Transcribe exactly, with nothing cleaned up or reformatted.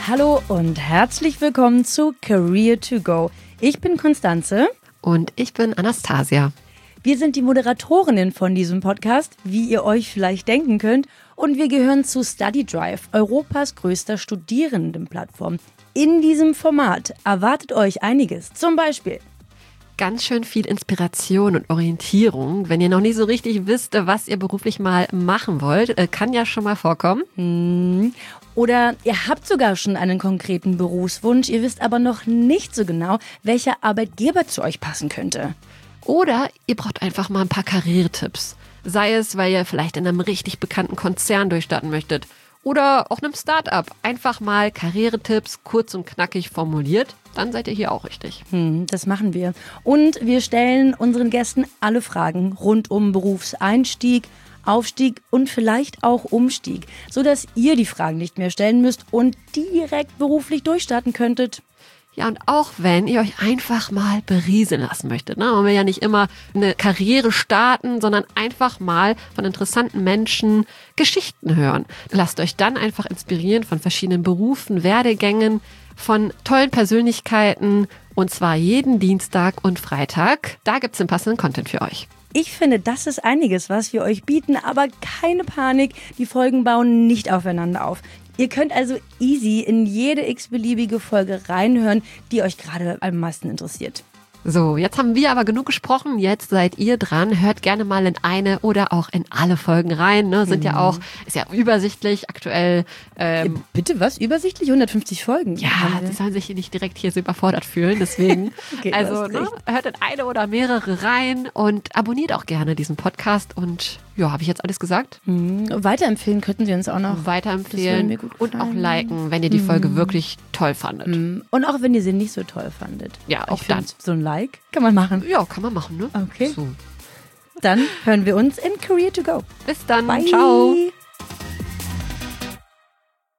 Hallo und herzlich willkommen zu Career to Go. Ich bin Konstanze. Und ich bin Anastasia. Wir sind die Moderatorinnen von diesem Podcast, wie ihr euch vielleicht denken könnt. Und wir gehören zu Study Drive, Europas größter Studierendenplattform. In diesem Format erwartet euch einiges. Zum Beispiel ganz schön viel Inspiration und Orientierung. Wenn ihr noch nicht so richtig wisst, was ihr beruflich mal machen wollt, kann ja schon mal vorkommen. Hm. Oder ihr habt sogar schon einen konkreten Berufswunsch, ihr wisst aber noch nicht so genau, welcher Arbeitgeber zu euch passen könnte. Oder ihr braucht einfach mal ein paar Karrieretipps. Sei es, weil ihr vielleicht in einem richtig bekannten Konzern durchstarten möchtet. Oder auch einem Start-up. Einfach mal Karrieretipps kurz und knackig formuliert. Dann seid ihr hier auch richtig. Hm, das machen wir. Und wir stellen unseren Gästen alle Fragen rund um Berufseinstieg, Aufstieg und vielleicht auch Umstieg, sodass ihr die Fragen nicht mehr stellen müsst und direkt beruflich durchstarten könntet. Ja, und auch wenn ihr euch einfach mal berieseln lassen möchtet. Ne? Man will ja nicht immer eine Karriere starten, sondern einfach mal von interessanten Menschen Geschichten hören. Lasst euch dann einfach inspirieren von verschiedenen Berufen, Werdegängen, von tollen Persönlichkeiten und zwar jeden Dienstag und Freitag. Da gibt's den passenden Content für euch. Ich finde, das ist einiges, was wir euch bieten, aber keine Panik, die Folgen bauen nicht aufeinander auf. Ihr könnt also easy in jede x-beliebige Folge reinhören, die euch gerade am meisten interessiert. So, jetzt haben wir aber genug gesprochen, jetzt seid ihr dran. Hört gerne mal in eine oder auch in alle Folgen rein. Ne? Sind mhm. ja auch, ist ja übersichtlich aktuell. Ähm, ja, bitte was? Übersichtlich? hundertfünfzig Folgen? Ja, die sollen sich nicht direkt hier so überfordert fühlen, deswegen. Okay, also ne, hört in eine oder mehrere rein und abonniert auch gerne diesen Podcast und ja, habe ich jetzt alles gesagt? Mhm. Weiterempfehlen könnten Sie uns auch noch. Weiterempfehlen mir gut und auch liken, wenn ihr die Folge mhm. wirklich toll fandet. Mhm. Und auch wenn ihr sie nicht so toll fandet. Ja, auch ich dann. So ein Like kann man machen. Ja, kann man machen, ne? Okay. So. Dann hören wir uns in Career to Go. Bis dann. Bye. Ciao.